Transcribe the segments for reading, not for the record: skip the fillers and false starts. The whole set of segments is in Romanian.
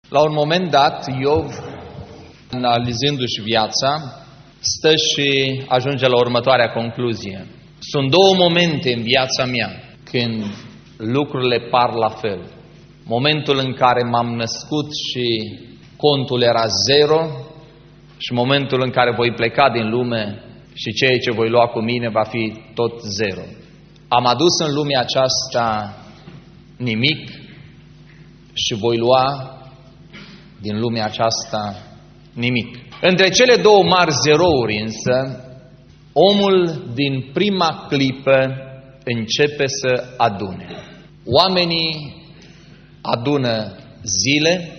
La un moment dat, Iov, analizându-și viața, stă și ajunge la următoarea concluzie. Sunt două momente în viața mea când lucrurile par la fel. Momentul în care m-am născut și contul era zero și momentul în care voi pleca din lume și ceea ce voi lua cu mine va fi tot zero. Am adus în lumea aceasta nimic și voi lua din lumea aceasta nimic. Între cele două mari zerouri însă, omul din prima clipă începe să adune. Oamenii adună zile,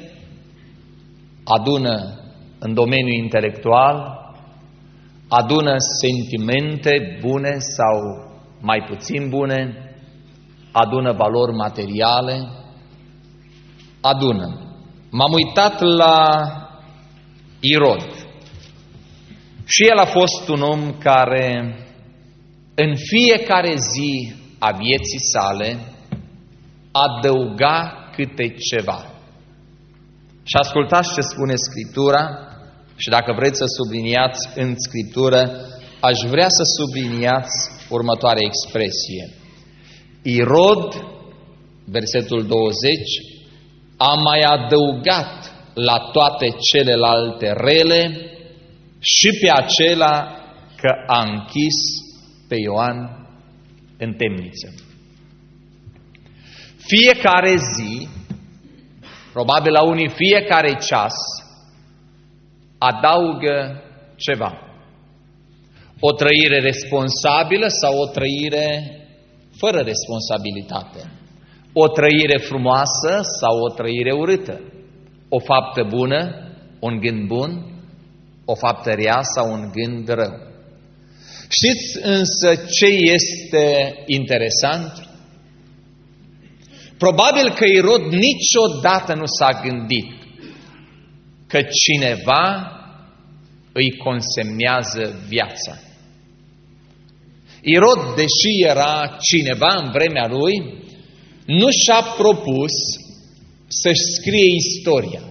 adună în domeniul intelectual, adună sentimente bune sau mai puțin bune, adună valori materiale, adună. M-am uitat la Irod și el a fost un om care în fiecare zi a vieții sale adăuga câte ceva. Și ascultați ce spune Scriptura și dacă vreți să subliniați în Scriptură, aș vrea să subliniați următoarea expresie. Irod, versetul 20, a mai adăugat la toate celelalte rele și pe acela că a închis pe Ioan în temniță. Fiecare zi, probabil la unii fiecare ceas, adaugă ceva. O trăire responsabilă sau o trăire fără responsabilitate. O trăire frumoasă sau o trăire urâtă. O faptă bună, un gând bun, o faptă rea sau un gând rău. Știți însă ce este interesant? Probabil că Irod niciodată nu s-a gândit că cineva îi consemnează viața. Irod, deși era cineva în vremea lui, nu și-a propus să-și scrie istoria.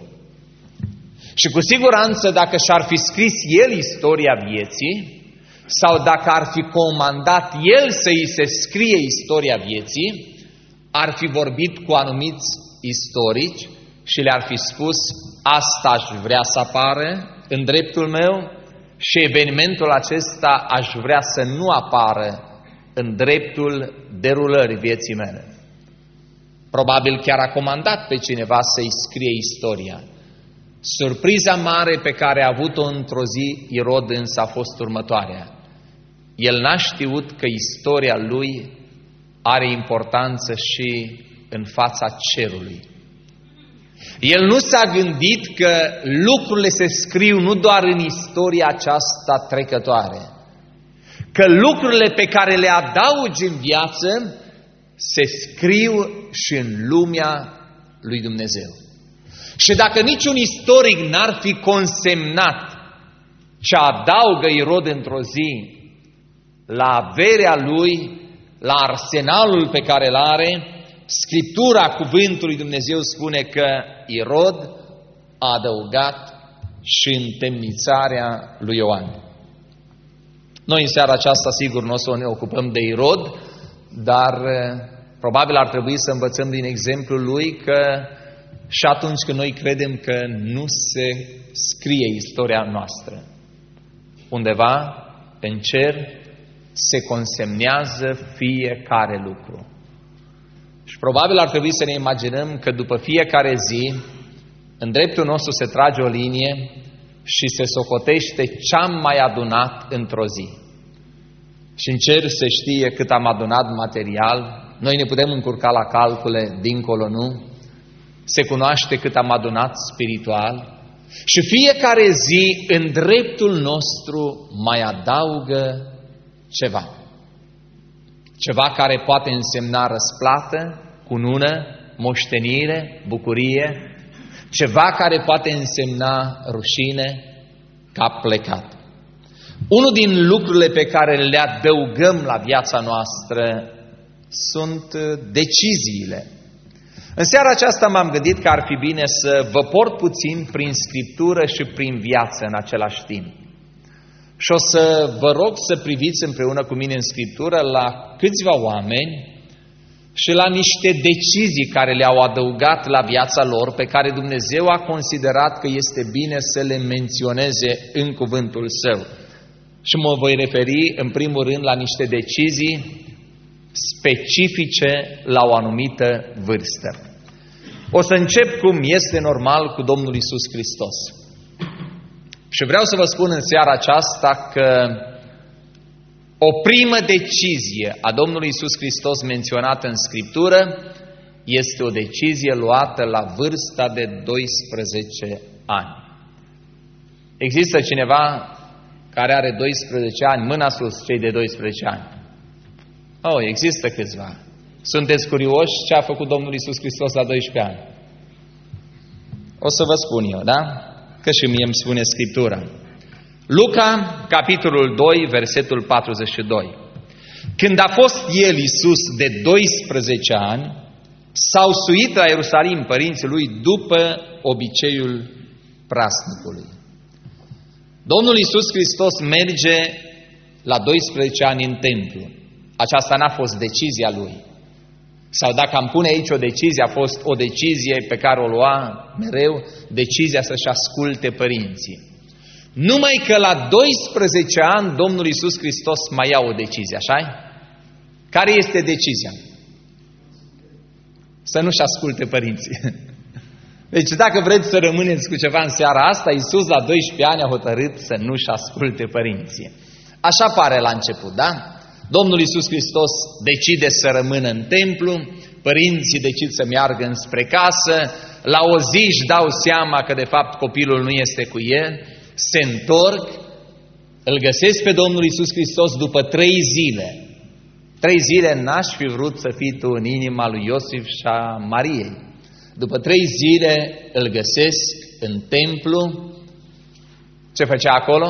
Și cu siguranță dacă și-ar fi scris el istoria vieții, sau dacă ar fi comandat el să îi se scrie istoria vieții, ar fi vorbit cu anumiți istorici și le-ar fi spus: asta aș vrea să apară în dreptul meu și evenimentul acesta aș vrea să nu apară în dreptul derulării vieții mele. Probabil chiar a comandat pe cineva să-i scrie istoria. Surpriza mare pe care a avut-o într-o zi Irod însă a fost următoarea. El n-a știut că istoria lui are importanță și în fața cerului. El nu s-a gândit că lucrurile se scriu nu doar în istoria aceasta trecătoare, că lucrurile pe care le adaugi în viață se scriu și în lumea lui Dumnezeu. Și dacă niciun istoric n-ar fi consemnat ce adaugă Irod într-o zi la averea lui, la arsenalul pe care îl are, Scriptura cuvântului Dumnezeu spune că Irod a adăugat și întemnițarea lui Ioan. Noi în seara aceasta sigur nu o să ne ocupăm de Irod, dar probabil ar trebui să învățăm din exemplul lui că și atunci când noi credem că nu se scrie istoria noastră, undeva în cer se consemnează fiecare lucru. Și probabil ar trebui să ne imaginăm că după fiecare zi, în dreptul nostru se trage o linie și se socotește ce am mai adunat într-o zi. Și în cer se știe cât am adunat material, noi ne putem încurca la calcule, dincolo nu, se cunoaște cât am adunat spiritual și fiecare zi în dreptul nostru mai adaugă ceva. Ceva care poate însemna răsplată, cunună, moștenire, bucurie, ceva care poate însemna rușine, cap plecat. Unul din lucrurile pe care le adăugăm la viața noastră sunt deciziile. În seara aceasta m-am gândit că ar fi bine să vă port puțin prin Scriptură și prin viață în același timp. Și o să vă rog să priviți împreună cu mine în Scriptură la câțiva oameni și la niște decizii care le-au adăugat la viața lor, pe care Dumnezeu a considerat că este bine să le menționeze în cuvântul Său. Și mă voi referi în primul rând la niște decizii specifice la o anumită vârstă. O să încep cum este normal cu Domnul Iisus Hristos. Și vreau să vă spun în seara aceasta că o primă decizie a Domnului Iisus Hristos menționată în Scriptură este o decizie luată la vârsta de 12 ani. Există cineva care are 12 ani? Mâna sus, cei de 12 ani. Oh, există câțiva. Sunteți curioși ce a făcut Domnul Iisus Hristos la 12 ani? O să vă spun eu, da? Că și mie îmi spune Scriptura. Luca, capitolul 2, versetul 42. Când a fost el, Iisus, de 12 ani, s-au suit la Ierusalim părinții lui după obiceiul prasnicului. Domnul Iisus Hristos merge la 12 ani în templu. Aceasta n-a fost decizia lui. Sau dacă am pune aici o decizie, a fost o decizie pe care o lua mereu, decizia să-și asculte părinții. Numai că la 12 ani Domnul Iisus Hristos mai ia o decizie, așa-i? Care este decizia? Să nu-și asculte părinții. Deci dacă vreți să rămâneți cu ceva în seara asta, Iisus la 12 ani a hotărât să nu-și asculte părinții. Așa pare la început, da? Domnul Iisus Hristos decide să rămână în templu, părinții decid să meargă înspre casă, la o zi își dau seama că de fapt copilul nu este cu el, se întorc, îl găsesc pe Domnul Iisus Hristos după 3 zile. 3 zile n-aș fi vrut să fii tu în inima lui Iosif și a Mariei. După 3 zile îl găsesc în templu. Ce făcea acolo?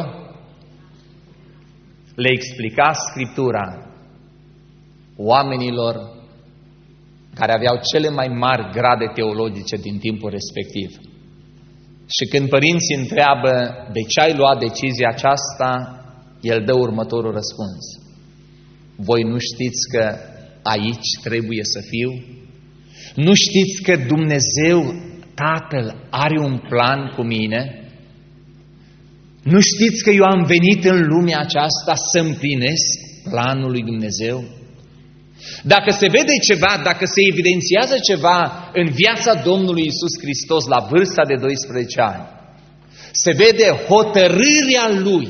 Le explica Scriptura oamenilor care aveau cele mai mari grade teologice din timpul respectiv. Și când părinții întreabă de ce ai luat decizia aceasta, el dă următorul răspuns. Voi nu știți că aici trebuie să fiu? Nu știți că Dumnezeu, Tatăl, are un plan cu mine? Nu știți că eu am venit în lumea aceasta să împlinesc planul lui Dumnezeu? Dacă se vede ceva, dacă se evidențiază ceva în viața Domnului Iisus Hristos la vârsta de 12 ani, se vede hotărârea Lui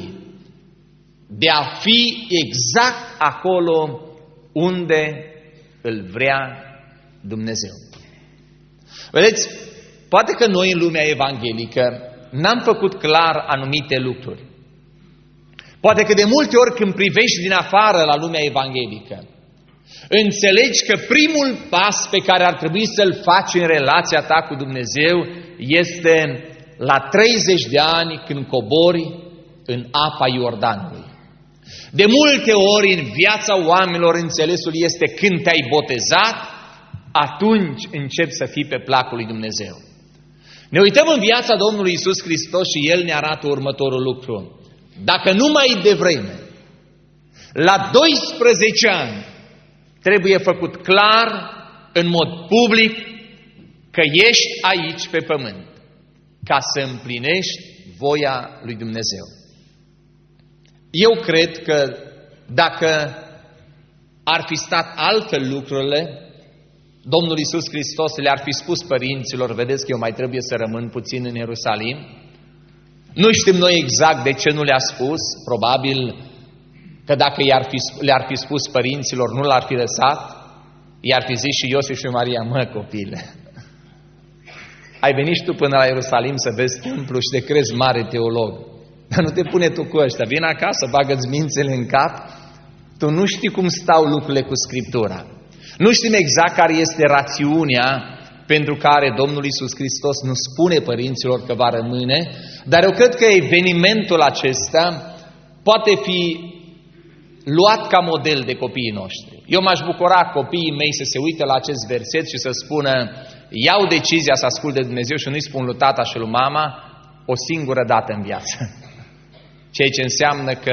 de a fi exact acolo unde îl vrea Dumnezeu. Vedeți, poate că noi în lumea evanghelică n-am făcut clar anumite lucruri. Poate că de multe ori când privești din afară la lumea evanghelică, înțelegi că primul pas pe care ar trebui să-l faci în relația ta cu Dumnezeu este la 30 de ani când cobori în apa Iordanului. De multe ori în viața oamenilor înțelesul este când te-ai botezat, atunci începi să fii pe placul lui Dumnezeu. Ne uităm în viața Domnului Iisus Hristos și El ne arată următorul lucru. Dacă nu mai devreme, la 12 ani, trebuie făcut clar, în mod public, că ești aici pe pământ, ca să împlinești voia lui Dumnezeu. Eu cred că dacă ar fi stat altfel lucrurile, Domnul Iisus Hristos le-ar fi spus părinților, vedeți că eu mai trebuie să rămân puțin în Ierusalim. Nu știm noi exact de ce nu le-a spus, probabil că dacă le-ar fi spus părinților, nu l-ar fi lăsat, i-ar fi zis și Iosif și Maria, mă copile, ai venit și tu până la Ierusalim să vezi templu și te crezi mare teolog, dar nu te pune tu cu ăștia, vin acasă, bagă-ți mințele în cap, tu nu știi cum stau lucrurile cu Scriptura. Nu știm exact care este rațiunea pentru care Domnul Iisus Hristos nu spune părinților că va rămâne, dar eu cred că evenimentul acesta poate fi luat ca model de copiii noștri. Eu m-aș bucura copiii mei să se uite la acest verset și să spună, iau decizia să ascult de Dumnezeu și nu-i spun lui tata și lui mama o singură dată în viață. Ceea ce înseamnă că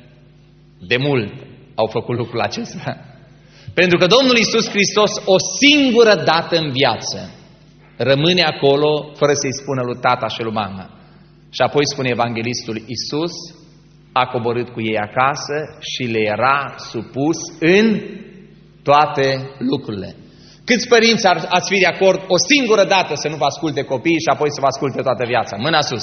de mult au făcut lucrul acesta. Pentru că Domnul Iisus Hristos o singură dată în viață rămâne acolo fără să-i spună lui tata și lui mama. Și apoi spune evanghelistul, Iisus a coborât cu ei acasă și le era supus în toate lucrurile. Câți părinți ați fi de acord o singură dată să nu vă asculte copiii și apoi să vă asculte toată viața? Mâna sus!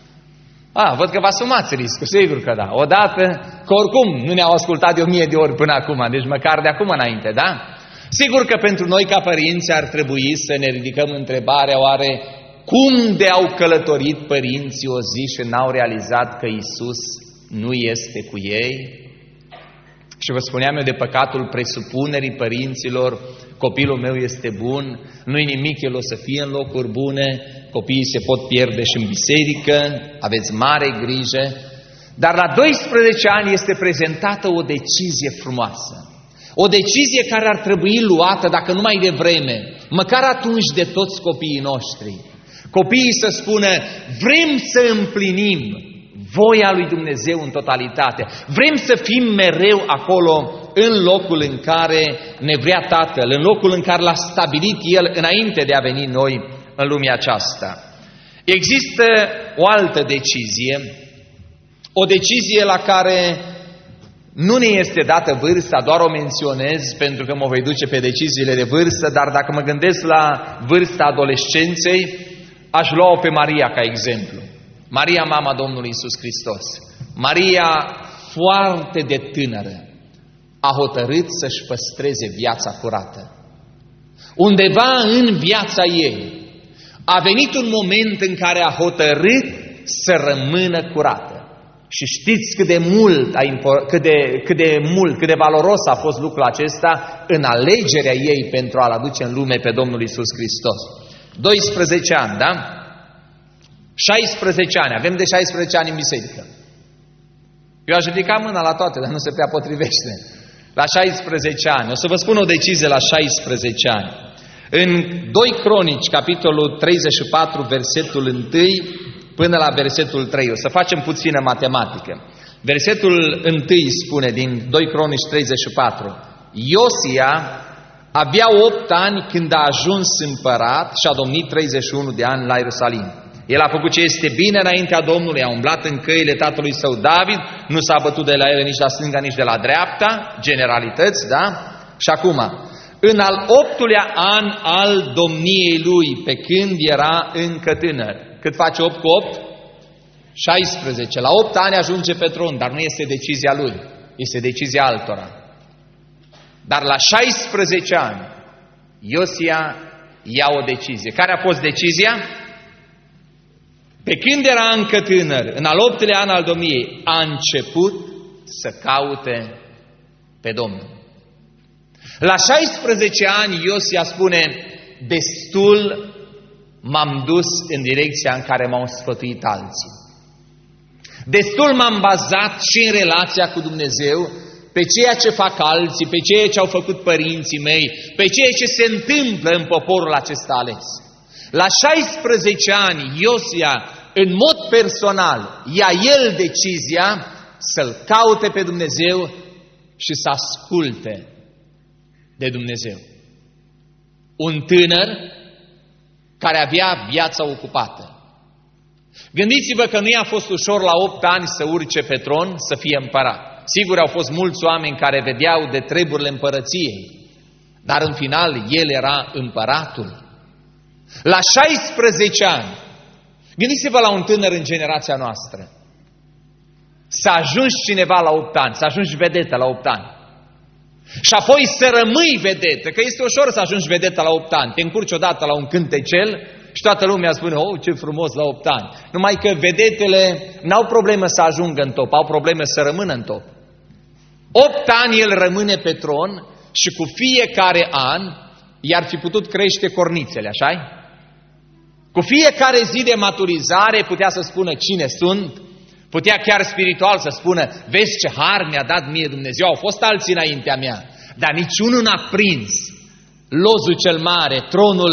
Văd că vă asumați riscul, sigur că da. Odată, că oricum nu ne-au ascultat de 1000 de ori până acum, deci măcar de acum înainte, da? Sigur că pentru noi ca părinți ar trebui să ne ridicăm întrebarea, oare cum de au călătorit părinții o zi și n-au realizat că Iisus nu este cu ei? Și vă spuneam eu de păcatul presupunerii părinților, copilul meu este bun, nu-i nimic, el o să fie în locuri bune, copiii se pot pierde și în biserică, aveți mare grijă. Dar la 12 ani este prezentată o decizie frumoasă. O decizie care ar trebui luată, dacă nu mai devreme, măcar atunci de toți copiii noștri. Copiii să spună, vrem să împlinim voia lui Dumnezeu în totalitate. Vrem să fim mereu acolo în locul în care ne vrea Tatăl, în locul în care l-a stabilit El înainte de a veni noi în lumea aceasta. Există o altă decizie, o decizie la care nu ne este dată vârsta, doar o menționez pentru că mă voi duce pe deciziile de vârstă, dar dacă mă gândesc la vârsta adolescenței, aș lua-o pe Maria ca exemplu. Maria, mama Domnului Iisus Hristos. Maria, foarte de tânără, a hotărât să-și păstreze viața curată. Undeva în viața ei a venit un moment în care a hotărât să rămână curată. Și știți cât de valoros a fost lucrul acesta în alegerea ei pentru a-L aduce în lume pe Domnul Iisus Hristos. 12 ani, da? 16 ani, avem de 16 ani în biserică. Eu aș ridica mâna la toate, dar nu se prea potrivește. La 16 ani, o să vă spun o decizie la 16 ani. În 2 Cronici, capitolul 34, versetul 1 până la versetul 3, o să facem puțină matematică. Versetul 1 spune din 2 Cronici 34, Iosia avea 8 ani când a ajuns împărat și a domnit 31 de ani la Ierusalim. El a făcut ce este bine înaintea Domnului, a umblat în căile tatălui său David, nu s-a bătut de la ele nici la stânga, nici de la dreapta, generalități, da? Și acum, în al 8-lea an al domniei lui, pe când era încă tânăr. Cât face 8 cu 8? 16. La 8 ani ajunge pe tron, dar nu este decizia lui, este decizia altora. Dar la 16 ani, Iosia ia o decizie. Care a fost decizia? Pe când era încă tânăr, în al 8-lea an al domniei, a început să caute pe Domnul. La 16 ani Iosia spune, destul m-am dus în direcția în care m-au sfătuit alții. Destul m-am bazat și în relația cu Dumnezeu, pe ceea ce fac alții, pe ceea ce au făcut părinții mei, pe ceea ce se întâmplă în poporul acesta ales. La 16 ani, Iosia, în mod personal, ia el decizia să-L caute pe Dumnezeu și să asculte de Dumnezeu. Un tânăr care avea viața ocupată. Gândiți-vă că nu i-a fost ușor la 8 ani să urce pe tron, să fie împărat. Sigur, au fost mulți oameni care vedeau de treburile împărăției, dar în final el era împăratul. La 16 ani, gândiți-vă la un tânăr în generația noastră, să ajungi cineva la 8 ani, să ajungi vedetă la 8 ani. Și apoi să rămâi vedetă, că este ușor să ajungi vedetă la 8 ani. Te încurci odată la un cântecel și toată lumea spune, oh, ce frumos la 8 ani. Numai că vedetele n-au problemă să ajungă în top, au probleme să rămână în top. 8 ani el rămâne pe tron și cu fiecare an i-ar fi putut crește cornițele, așa-i? Cu fiecare zi de maturizare putea să spună cine sunt, putea chiar spiritual să spună, vezi ce har mi-a dat mie Dumnezeu, au fost alții înaintea mea, dar niciunul n-a prins lozul cel mare, tronul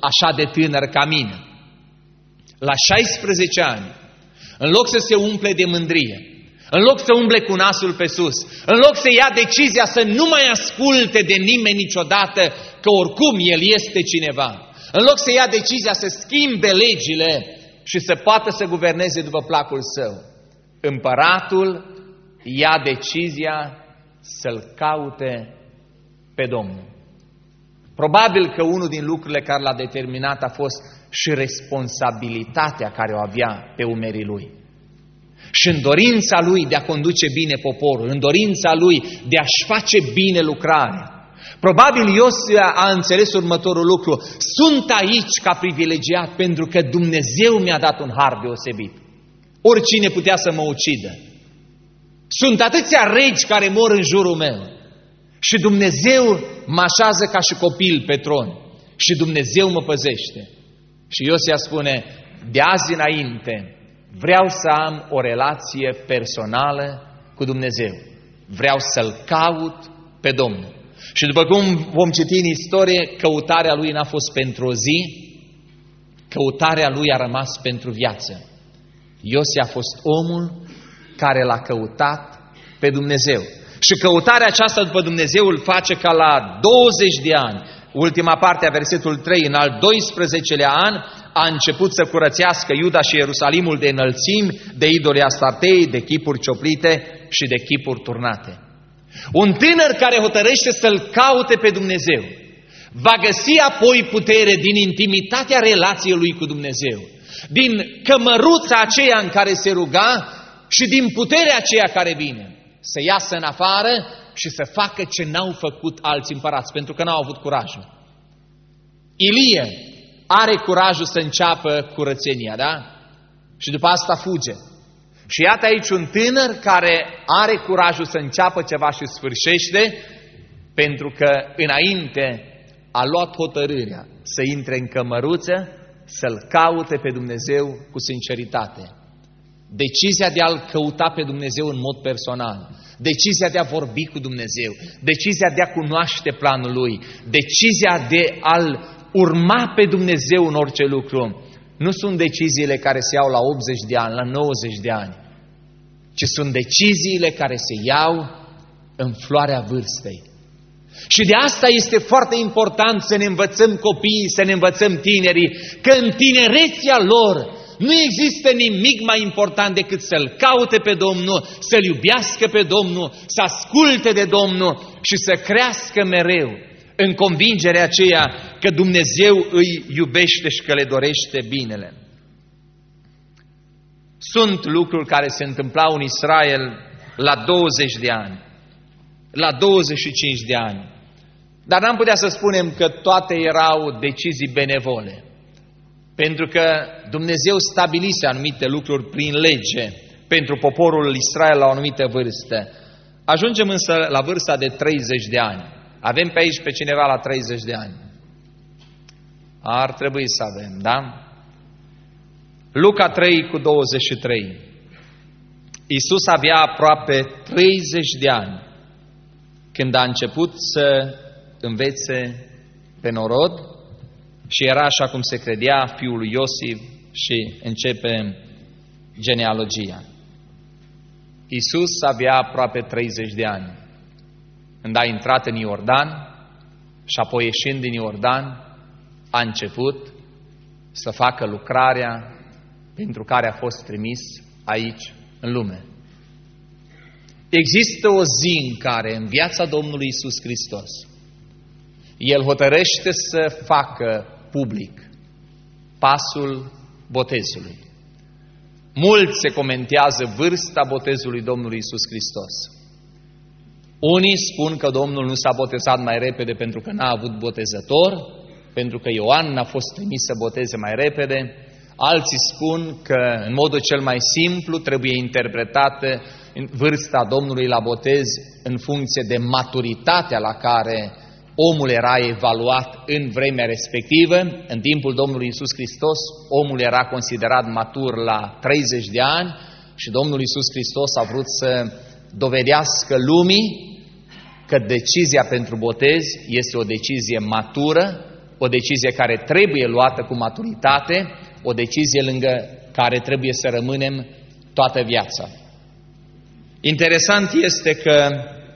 așa de tânăr ca mine. La 16 ani, în loc să se umple de mândrie, în loc să umble cu nasul pe sus, în loc să ia decizia să nu mai asculte de nimeni niciodată că oricum el este cineva, în loc să ia decizia să schimbe legile și să poată să guverneze după placul său, împăratul ia decizia să-L caute pe Domnul. Probabil că unul din lucrurile care l-a determinat a fost și responsabilitatea care o avea pe umerii lui. Și în dorința lui de a conduce bine poporul, în dorința lui de a-și face bine lucrarea. Probabil Iosua a înțeles următorul lucru: sunt aici ca privilegiat pentru că Dumnezeu mi-a dat un har deosebit. Oricine putea să mă ucidă. Sunt atâția regi care mor în jurul meu și Dumnezeu mă așează ca și copil pe tron și Dumnezeu mă păzește. Și Iosua spune: de azi înainte vreau să am o relație personală cu Dumnezeu. Vreau să-L caut pe Domnul. Și după cum vom citi în istorie, căutarea lui n-a fost pentru o zi, căutarea lui a rămas pentru viață. Iosua a fost omul care l-a căutat pe Dumnezeu. Și căutarea aceasta după Dumnezeu îl face ca la 20 de ani, ultima parte a versetul 3, în al 12-lea an, a început să curățească Iuda și Ierusalimul de înălțimi, de idoli Astartei, de chipuri cioplite și de chipuri turnate. Un tânăr care hotărăște să-L caute pe Dumnezeu va găsi apoi putere din intimitatea relației lui cu Dumnezeu, din cămăruța aceea în care se ruga și din puterea aceea care vine, să iasă în afară și să facă ce n-au făcut alți împărați, pentru că n-au avut curajul. Ilie are curajul să înceapă curățenia, da? Și după asta fuge. Și iată aici un tânăr care are curajul să înceapă ceva și sfârșește, pentru că înainte a luat hotărârea să intre în cămăruță, să-L caute pe Dumnezeu cu sinceritate. Decizia de a-L căuta pe Dumnezeu în mod personal, decizia de a vorbi cu Dumnezeu, decizia de a cunoaște planul Lui, decizia de a-L urma pe Dumnezeu în orice lucru, nu sunt deciziile care se iau la 80 de ani, la 90 de ani, ci sunt deciziile care se iau în floarea vârstei. Și de asta este foarte important să ne învățăm copiii, să ne învățăm tinerii, că în tinerețea lor nu există nimic mai important decât să-L caute pe Domnul, să-L iubească pe Domnul, să asculte de Domnul și să crească mereu în convingerea aceea că Dumnezeu îi iubește și că le dorește binele. Sunt lucruri care se întâmplau în Israel la 20 de ani, la 25 de ani, dar n-am putea să spunem că toate erau decizii benevole, pentru că Dumnezeu stabilise anumite lucruri prin lege pentru poporul Israel la o anumită vârstă. Ajungem însă la vârsta de 30 de ani. Avem pe aici pe cineva la 30 de ani. Ar trebui să avem, da? Luca 3:23. Iisus avea aproape 30 de ani când a început să învețe pe norod și era, așa cum se credea, fiul lui Iosif și începe genealogia. Iisus avea aproape 30 de ani când a intrat în Iordan și apoi ieșind din Iordan a început să facă lucrarea pentru care a fost trimis aici în lume. Există o zi în care în viața Domnului Iisus Hristos El hotărăște să facă public pasul botezului. Mulți se comentează vârsta botezului Domnului Iisus Hristos. Unii spun că Domnul nu s-a botezat mai repede pentru că n-a avut botezător, pentru că Ioan n-a fost trimis să boteze mai repede. Alții spun că în modul cel mai simplu trebuie interpretată vârsta Domnului la botez în funcție de maturitatea la care omul era evaluat în vremea respectivă. În timpul Domnului Iisus Hristos, omul era considerat matur la 30 de ani și Domnul Iisus Hristos a vrut să dovedească lumii că decizia pentru botez este o decizie matură, o decizie care trebuie luată cu maturitate, o decizie lângă care trebuie să rămânem toată viața. Interesant este că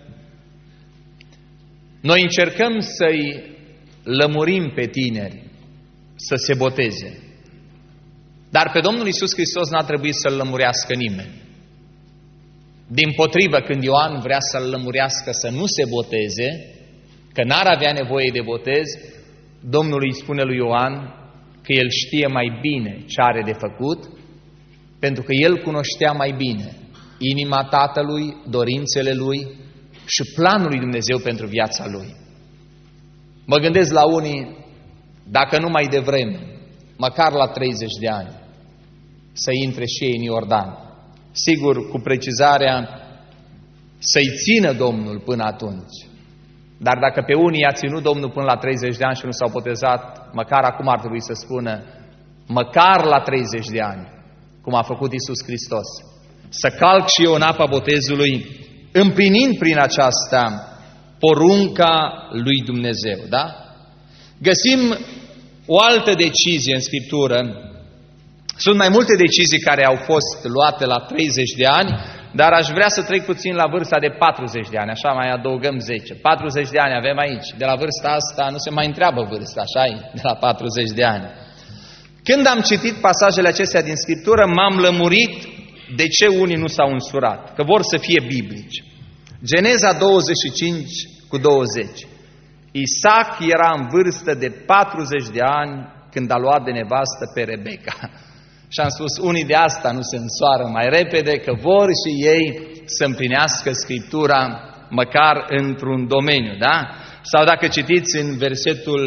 noi încercăm să-i lămurim pe tineri să se boteze, dar pe Domnul Iisus Hristos n-a trebuit să-L lămurească nimeni. Dimpotrivă, când Ioan vrea să-L lămurească să nu se boteze, că n-ar avea nevoie de botez, Domnul îi spune lui Ioan că el știe mai bine ce are de făcut, pentru că el cunoștea mai bine inima Tatălui, dorințele Lui și planul lui Dumnezeu pentru viața Lui. Mă gândesc la unii, dacă nu mai devreme, măcar la 30 de ani, să intre și ei în Iordan. Sigur, cu precizarea să-i țină Domnul până atunci. Dar dacă pe unii a ținut Domnul până la 30 de ani și nu s-au botezat, măcar acum ar trebui să spună, măcar la 30 de ani, cum a făcut Iisus Hristos, să calc și eu în apa botezului, împlinind prin aceasta porunca lui Dumnezeu. Da? Găsim o altă decizie în Scriptură. Sunt mai multe decizii care au fost luate la 30 de ani, dar aș vrea să trec puțin la vârsta de 40 de ani, așa mai adăugăm 10. 40 de ani avem aici. De la vârsta asta nu se mai întreabă vârsta, așa-i? De la 40 de ani. Când am citit pasajele acestea din Scriptură, m-am lămurit de ce unii nu s-au însurat, că vor să fie biblici. Geneza 25:20. Isaac era în vârstă de 40 de ani când a luat de nevastă pe Rebecca. Și am spus, unii de asta nu se însoară mai repede, că vor și ei să împlinească Scriptura măcar într-un domeniu, da? Sau dacă citiți în versetul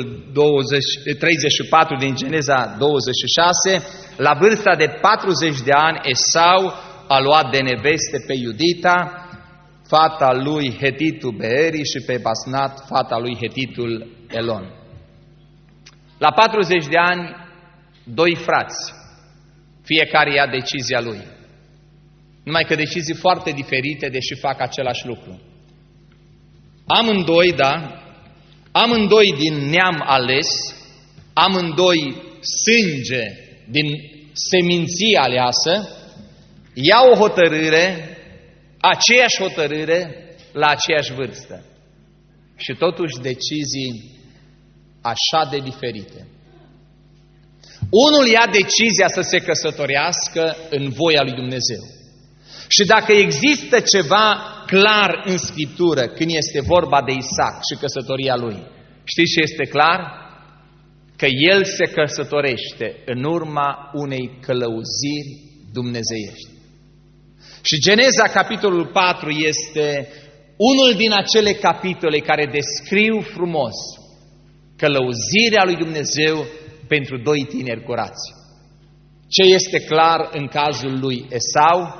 34 din Geneza 26, la vârsta de 40 de ani, Esau a luat de neveste pe Iudita, fata lui Hetitul Beeri și pe Basnat, fata lui Hetitul Elon. La 40 de ani, doi frați, fiecare ia decizia lui. Numai că decizii foarte diferite, deși fac același lucru. Amândoi, da, amândoi din neam ales, amândoi sânge din seminție aleasă, iau o hotărâre, aceeași hotărâre, la aceeași vârstă. Și totuși decizii așa de diferite. Unul ia decizia să se căsătorească în voia lui Dumnezeu. Și dacă există ceva clar în Scriptură când este vorba de Isaac și căsătoria lui, știți ce este clar? Că el se căsătorește în urma unei călăuziri dumnezeiești. Și Geneza, capitolul 4, este unul din acele capitole care descriu frumos călăuzirea lui Dumnezeu pentru doi tineri curați. Ce este clar în cazul lui Esau?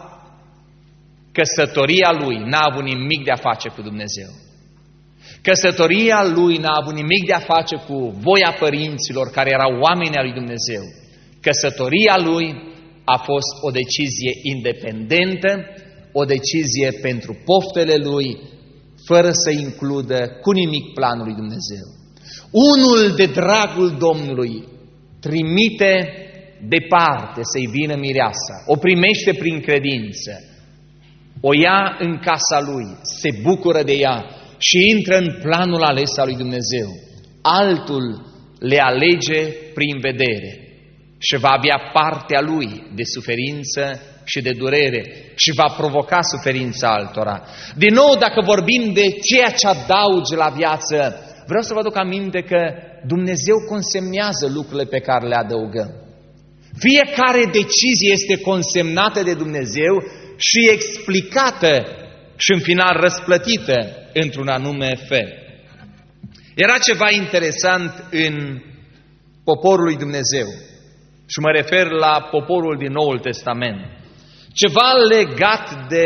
Căsătoria lui n-a avut nimic de a face cu Dumnezeu. Căsătoria lui n-a avut nimic de a face cu voia părinților care erau oameni ai lui Dumnezeu. Căsătoria lui a fost o decizie independentă, o decizie pentru poftele lui, fără să includă cu nimic planul lui Dumnezeu. Unul de dragul Domnului trimite departe să-i vină mireasa, o primește prin credință, o ia în casa lui, se bucură de ea și intră în planul ales al lui Dumnezeu. Altul le alege prin vedere și va avea partea lui de suferință și de durere și va provoca suferința altora. Din nou, dacă vorbim de ceea ce adaugi la viață, vreau să vă aduc aminte că Dumnezeu consemnează lucrurile pe care le adăugăm. Fiecare decizie este consemnată de Dumnezeu și explicată și în final răsplătită într-un anume fel. Era ceva interesant în poporul lui Dumnezeu și mă refer la poporul din Noul Testament. Ceva legat de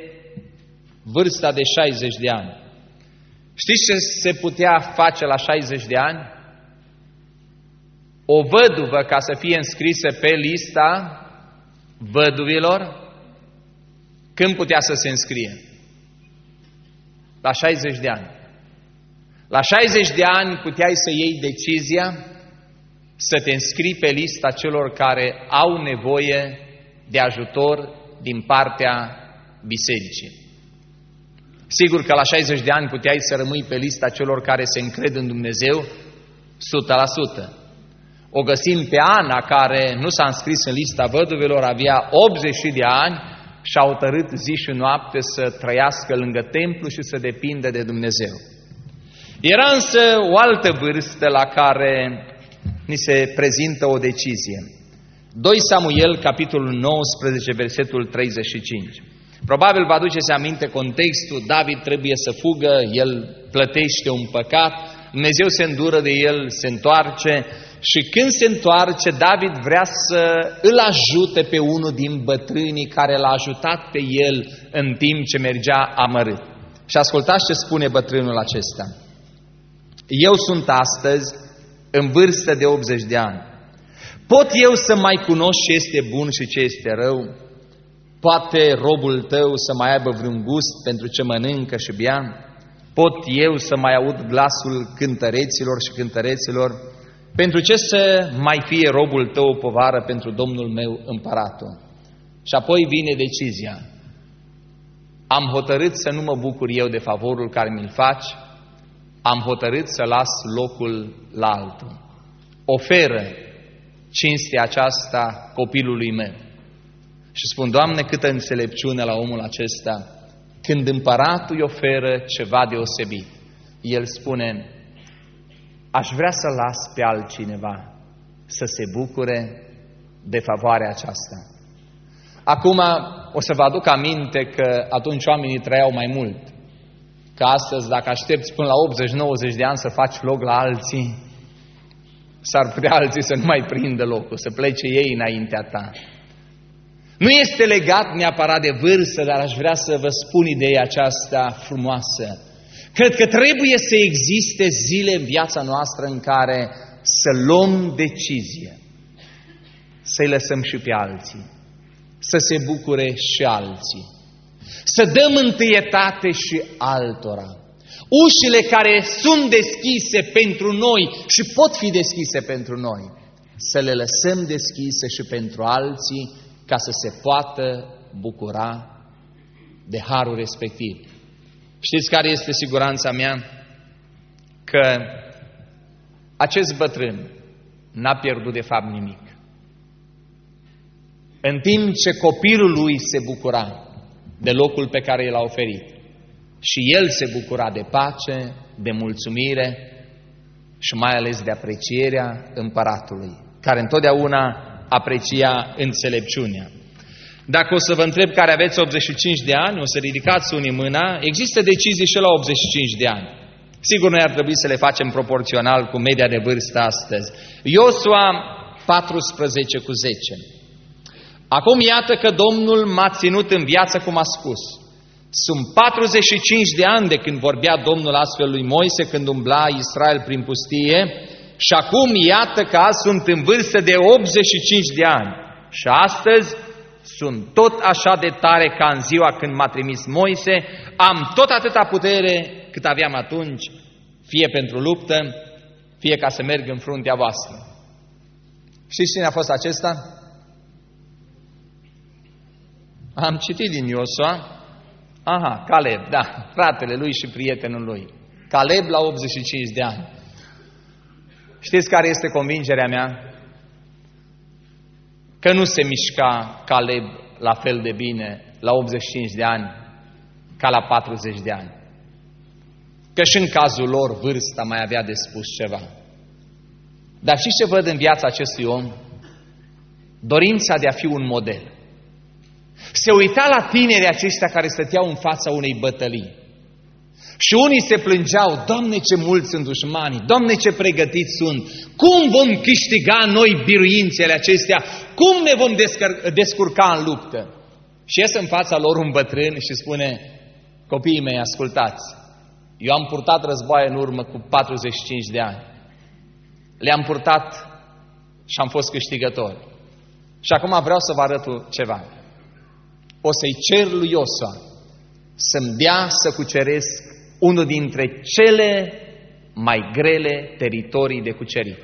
vârsta de 60 de ani. Știți ce se putea face la 60 de ani? O văduvă, ca să fie înscrisă pe lista văduvilor, când putea să se înscrie? La 60 de ani. La 60 de ani puteai să iei decizia să te înscrii pe lista celor care au nevoie de ajutor din partea bisericii. Sigur că la 60 de ani puteai să rămâi pe lista celor care se încred în Dumnezeu 100%. O găsim pe Ana, care nu s-a înscris în lista văduvelor, avea 80 de ani și a hotărât zi și noapte să trăiască lângă templu și să depindă de Dumnezeu. Era însă o altă vârstă la care ni se prezintă o decizie. 2 Samuel, capitolul 19, versetul 35. Probabil vă aduceți aminte contextul, David trebuie să fugă, el plătește un păcat, Dumnezeu se îndură de el, se întoarce și când se întoarce, David vrea să îl ajute pe unul din bătrânii care l-a ajutat pe el în timp ce mergea amărât. Și ascultați ce spune bătrânul acesta. Eu sunt astăzi în vârstă de 80 de ani. Pot eu să mai cunosc ce este bun și ce este rău? Poate robul tău să mai aibă vreun gust pentru ce mănâncă și bea? Pot eu să mai aud glasul cântăreților și cântăreților? Pentru ce să mai fie robul tău o povară pentru Domnul meu împăratul? Și apoi vine decizia. Am hotărât să nu mă bucur eu de favorul care mi-l faci, am hotărât să las locul la altul. Oferă cinstea aceasta copilului meu. Și spun, Doamne, câtă înțelepciune la omul acesta, când împăratul îi oferă ceva deosebit. El spune, aș vrea să las pe altcineva să se bucure de favoarea aceasta. Acum o să vă aduc aminte că atunci oamenii trăiau mai mult. Că astăzi, dacă aștepți până la 80-90 de ani să faci loc la alții, s-ar putea alții să nu mai prindă locul, să plece ei înaintea ta. Nu este legat neapărat de vârstă, dar aș vrea să vă spun ideea aceasta frumoasă. Cred că trebuie să existe zile în viața noastră în care să luăm decizie, să-i lăsăm și pe alții, să se bucure și alții, să dăm întâietate și altora. Ușile care sunt deschise pentru noi și pot fi deschise pentru noi, să le lăsăm deschise și pentru alții, ca să se poată bucura de harul respectiv. Știți care este siguranța mea? Că acest bătrân n-a pierdut de fapt nimic. În timp ce copilul lui se bucura de locul pe care l-a oferit și el se bucura de pace, de mulțumire și mai ales de aprecierea împăratului, care întotdeauna aprecia înțelepciunea. Dacă o să vă întreb care aveți 85 de ani, o să ridicați unii mâna, există decizii și la 85 de ani. Sigur, noi ar trebui să le facem proporțional cu media de vârstă astăzi. Iosua 14:10. Acum iată că Domnul m-a ținut în viață cum a spus. Sunt 45 de ani de când vorbea Domnul astfel lui Moise, când umbla Israel prin pustie, și acum iată că azi sunt în vârstă de 85 de ani. Și astăzi sunt tot așa de tare ca în ziua când m-a trimis Moise, am tot atâta putere cât aveam atunci, fie pentru luptă, fie ca să merg în fruntea voastră. Știți cine a fost acesta? Am citit din Iosua. Aha, Caleb, da, fratele lui și prietenul lui. Caleb la 85 de ani. Știți care este convingerea mea? Că nu se mișca Caleb la fel de bine la 85 de ani ca la 40 de ani. Că și în cazul lor vârsta mai avea de spus ceva. Dar știți ce văd în viața acestui om? Dorința de a fi un model. Se uita la tinerii aceștia care stăteau în fața unei bătălii. Și unii se plângeau, Doamne, ce mulți sunt dușmanii, Doamne, ce pregătiți sunt, cum vom câștiga noi biruințele acestea, cum ne vom descurca în luptă? Și iese în fața lor un bătrân și spune, copiii mei, ascultați, eu am purtat războaie în urmă cu 45 de ani, le-am purtat și am fost câștigători. Și acum vreau să vă arăt ceva. O să-i cer lui Iosua să-mi dea să cuceresc unul dintre cele mai grele teritorii de cucerit.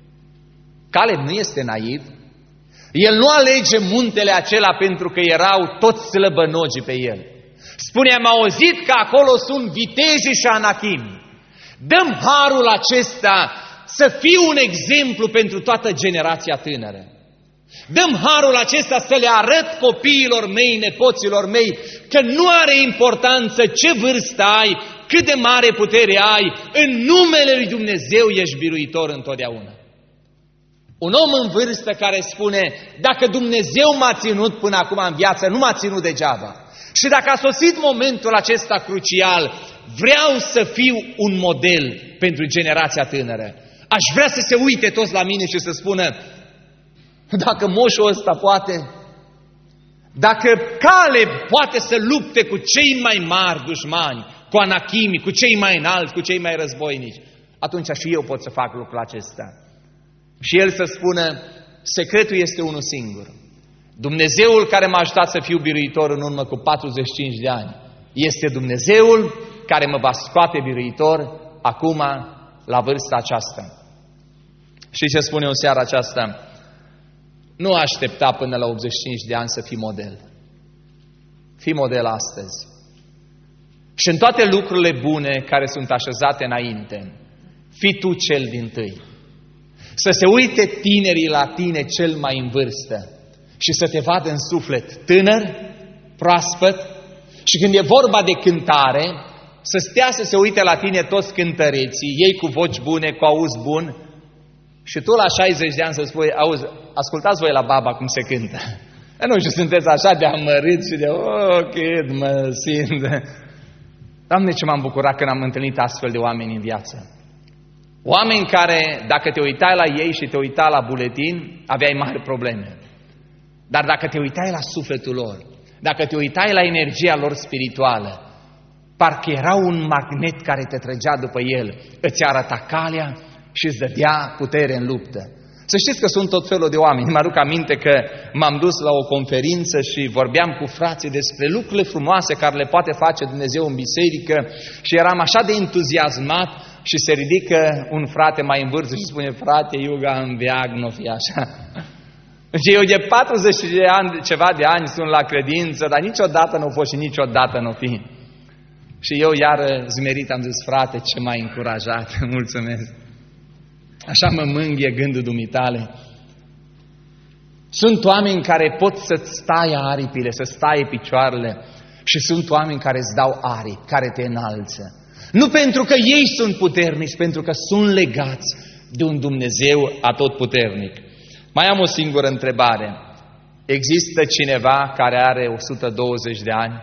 Caleb nu este naiv. El nu alege muntele acela pentru că erau toți slăbănogi pe el. Spune, am auzit că acolo sunt vitezi și anachimi. Dăm harul acesta să fiu un exemplu pentru toată generația tânără. Dăm harul acesta să le arăt copiilor mei, nepoților mei, că nu are importanță ce vârstă ai, cât de mare putere ai, în numele lui Dumnezeu ești biruitor întotdeauna. Un om în vârstă care spune, dacă Dumnezeu m-a ținut până acum în viață, nu m-a ținut degeaba. Și dacă a sosit momentul acesta crucial, vreau să fiu un model pentru generația tânără. Aș vrea să se uite toți la mine și să spună, dacă moșul ăsta poate, dacă Caleb poate să lupte cu cei mai mari dușmani, cu anachimi, cu cei mai înalți, cu cei mai războinici, atunci și eu pot să fac lucrul acesta. Și el să spună, secretul este unul singur. Dumnezeul care m-a ajutat să fiu biruitor în urmă cu 45 de ani, este Dumnezeul care mă va scoate biruitor acum, la vârsta aceasta. Și ce spune în seara aceasta? Nu aștepta până la 85 de ani să fii model. Fii model astăzi. Și în toate lucrurile bune care sunt așezate înainte, fii tu cel dintâi. Să se uite tinerii la tine cel mai în vârstă și să te vadă în suflet tânăr, proaspăt, și când e vorba de cântare, să stea să se uite la tine toți cântăreții, ei cu voci bune, cu auz bun, și tu la 60 de ani să spui, auzi, ascultați voi la baba cum se cântă. Nu știu, sunteți așa de amărit și de, cât mă simt. Doamne, ce m-am bucurat când am întâlnit astfel de oameni în viață. Oameni care, dacă te uitai la ei și te uitai la buletin, aveai mari probleme. Dar dacă te uitai la sufletul lor, dacă te uitai la energia lor spirituală, parcă era un magnet care te trăgea după el, îți arăta calea și îți dădea putere în luptă. Să știți că sunt tot felul de oameni. Mă aduc aminte că m-am dus la o conferință și vorbeam cu frații despre lucrurile frumoase care le poate face Dumnezeu în biserică și eram așa de entuziasmat și se ridică un frate mai în vârstă și spune, frate, Iuga, în veag, nu fi așa. Și eu de 40 de ani, ceva de ani sunt la credință, dar niciodată nu fost și niciodată nu fi. Și eu iar zmerit am zis, frate, ce m-ai încurajat, mulțumesc. Așa mă mângâie gândul dumitale. Sunt oameni care pot să-ți stai aripile, să stai picioarele și sunt oameni care îți dau aripi, care te înalță. Nu pentru că ei sunt puternici, pentru că sunt legați de un Dumnezeu atotputernic. Mai am o singură întrebare. Există cineva care are 120 de ani?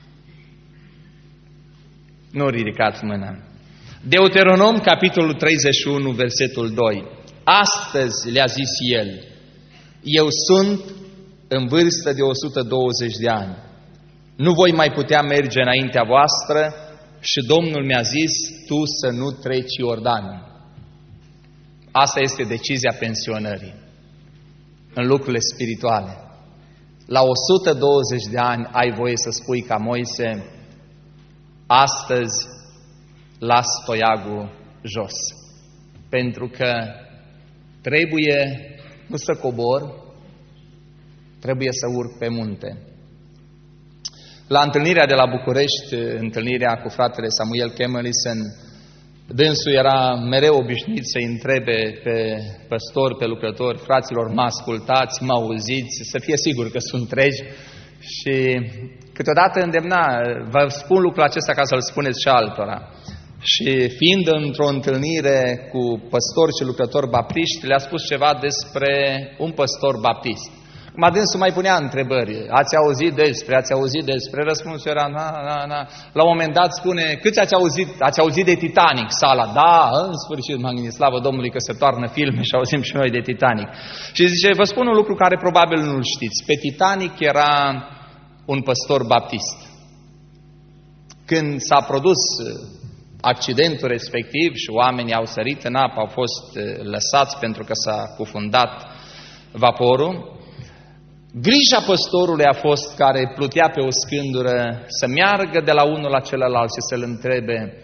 Nu ridicați mâna. Deuteronom, capitolul 31, versetul 2. Astăzi le-a zis el, eu sunt în vârstă de 120 de ani. Nu voi mai putea merge înaintea voastră și Domnul mi-a zis, tu să nu treci Iordanul. Asta este decizia pensionării în lucrurile spirituale. La 120 de ani ai voie să spui ca Moise, astăzi las toiagul jos. Pentru că trebuie nu să cobor, trebuie să urc pe munte. La întâlnirea de la București, întâlnirea cu fratele Samuel Kemelisen, dânsul era mereu obișnuit să-i întrebe pe păstori, pe lucrători, fraților, mă ascultați, mă auziți, să fie sigur că sunt tregi. Și câteodată îndemna, vă spun lucrul acesta ca să-l spuneți și altora. Și fiind într-o întâlnire cu păstori și lucrători baptiști, le-a spus ceva despre un păstor baptist. Mă dânsul mai punea întrebări. Ați auzit despre? Răspunsul era, na. La un moment dat spune, câți ați auzit? Ați auzit de Titanic? Sala, da, în sfârșit m-am gândit, slavă Domnului că se toarnă filme și auzim și noi de Titanic. Și zice, vă spun un lucru care probabil nu-l știți. Pe Titanic era un păstor baptist. Când s-a produs accidentul respectiv și oamenii au sărit în apă, au fost lăsați pentru că s-a cufundat vaporul, grija păstorului a fost, care plutea pe o scândură, să meargă de la unul la celălalt și să-l întrebe,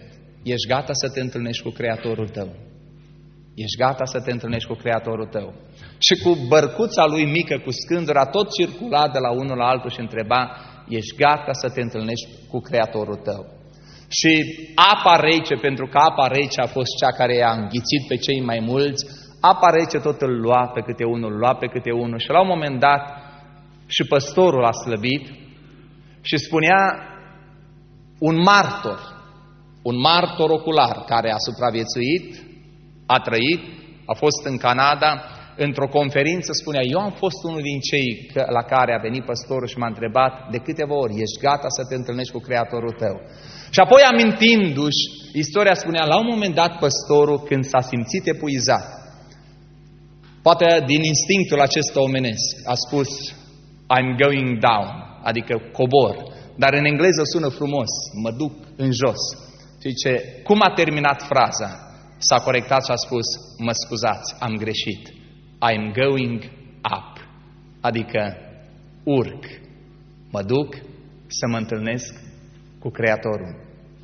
ești gata să te întâlnești cu Creatorul tău? Ești gata să te întâlnești cu Creatorul tău? Și cu bărcuța lui mică, cu scândura, tot circula de la unul la altul și întreba, ești gata să te întâlnești cu Creatorul tău? Și apa rece, pentru că apa rece a fost cea care i-a înghițit pe cei mai mulți, apa rece tot îl lua pe câte unul, și la un moment dat și păstorul a slăbit și spunea un martor ocular care a supraviețuit, a trăit, a fost în Canada, într-o conferință spunea, eu am fost unul din cei la care a venit păstorul și m-a întrebat de câteva ori, ești gata să te întâlnești cu Creatorul tău? Și apoi, amintindu-și, istoria spunea, la un moment dat păstorul, când s-a simțit epuizat, poate din instinctul acesta omenesc, a spus, I'm going down, adică cobor, dar în engleză sună frumos, mă duc în jos. Și zice, cum a terminat fraza? S-a corectat și a spus, mă scuzați, am greșit. I'm going up, adică urc, mă duc să mă întâlnesc cu Creatorul.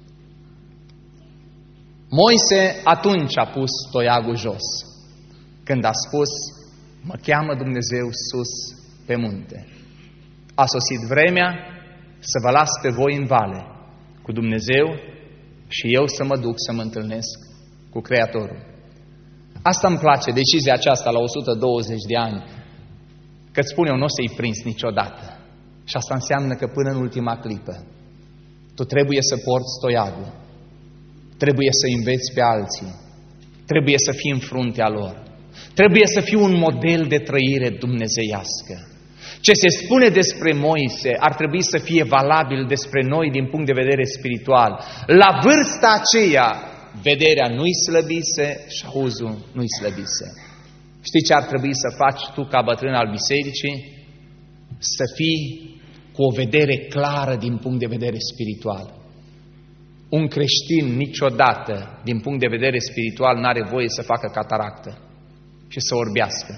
Moise atunci a pus toiagul jos, când a spus, mă cheamă Dumnezeu sus pe munte. A sosit vremea să vă las pe voi în vale cu Dumnezeu și eu să mă duc să mă întâlnesc cu Creatorul. Asta îmi place, decizia aceasta la 120 de ani, că îți spun eu, nu o să-i prinzi niciodată. Și asta înseamnă că până în ultima clipă, tu trebuie să porți toiagul, trebuie să înveți pe alții, trebuie să fii în fruntea lor, trebuie să fii un model de trăire dumnezeiască. Ce se spune despre Moise ar trebui să fie valabil despre noi din punct de vedere spiritual. La vârsta aceea, vederea nu-i slăbise și auzul nu-i slăbise. Știi ce ar trebui să faci tu ca bătrân al bisericii? Să fii cu o vedere clară din punct de vedere spiritual. Un creștin niciodată, din punct de vedere spiritual, n-are voie să facă cataractă și să orbească.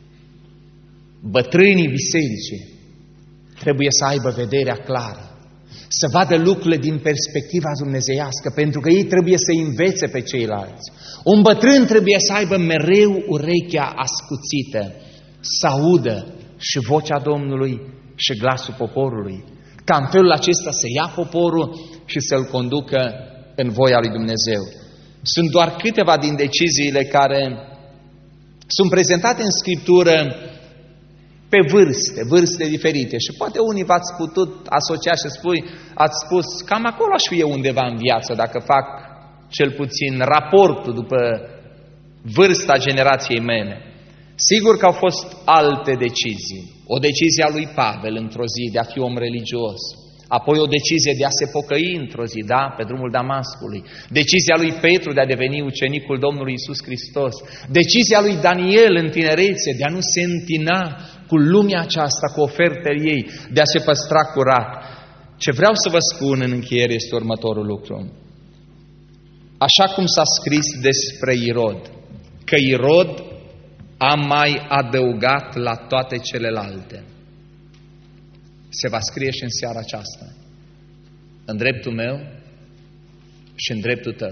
Bătrânii bisericii trebuie să aibă vederea clară, să vadă lucrurile din perspectiva dumnezeiască, pentru că ei trebuie să învețe pe ceilalți. Un bătrân trebuie să aibă mereu urechea ascuțită, să audă și vocea Domnului și glasul poporului, ca în felul acesta să ia poporul și să-l conducă în voia lui Dumnezeu. Sunt doar câteva din deciziile care sunt prezentate în Scriptură pe vârste diferite. Și poate unii v-ați putut asocia și ați spus, cam acolo aș fi eu undeva în viață, dacă fac cel puțin raportul după vârsta generației mele. Sigur că au fost alte decizii. O decizie a lui Pavel într-o zi de a fi om religios. Apoi o decizie de a se pocăi într-o zi, da, pe drumul Damascului. Decizia lui Petru de a deveni ucenicul Domnului Iisus Hristos. Decizia lui Daniel în tinerețe de a nu se întina cu lumea aceasta, cu ofertele ei, de a se păstra curat. Ce vreau să vă spun în încheiere este următorul lucru. Așa cum s-a scris despre Irod, că Irod a mai adăugat la toate celelalte. Se va scrie și în seara aceasta, în dreptul meu și în dreptul tău,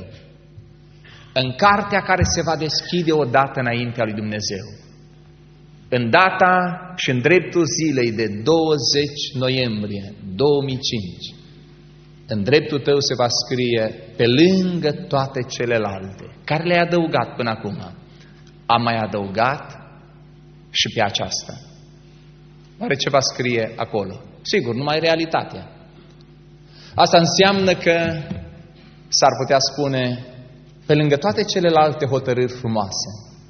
în cartea care se va deschide odată înaintea lui Dumnezeu, în data și în dreptul zilei de 20 noiembrie 2005, în dreptul tău se va scrie, pe lângă toate celelalte, care le-ai adăugat până acum, am mai adăugat și pe aceasta. Oare ce va scrie acolo? Sigur, numai realitatea. Asta înseamnă că s-ar putea spune, pe lângă toate celelalte hotărâri frumoase,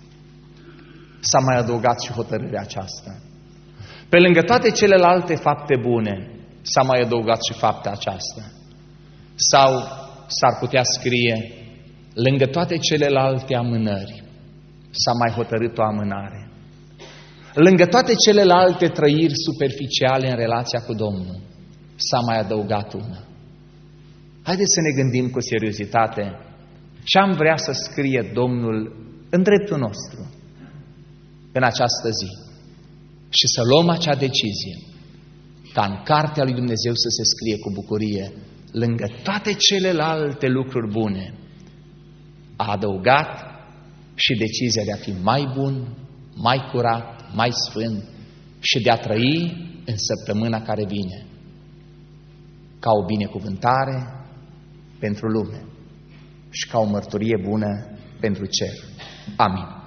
s-a mai adăugat și hotărârea aceasta. Pe lângă toate celelalte fapte bune, s-a mai adăugat și fapta aceasta. Sau s-ar putea scrie, lângă toate celelalte amânări, s-a mai hotărât o amânare. Lângă toate celelalte trăiri superficiale în relația cu Domnul, s-a mai adăugat una. Haideți să ne gândim cu seriozitate ce am vrea să scrie Domnul în dreptul nostru în această zi și să luăm acea decizie ca în cartea lui Dumnezeu să se scrie cu bucurie, lângă toate celelalte lucruri bune, a adăugat și decizia de a fi mai bun, mai curat, mai sfânt și de a trăi în săptămâna care vine ca o binecuvântare pentru lume și ca o mărturie bună pentru cer. Amin.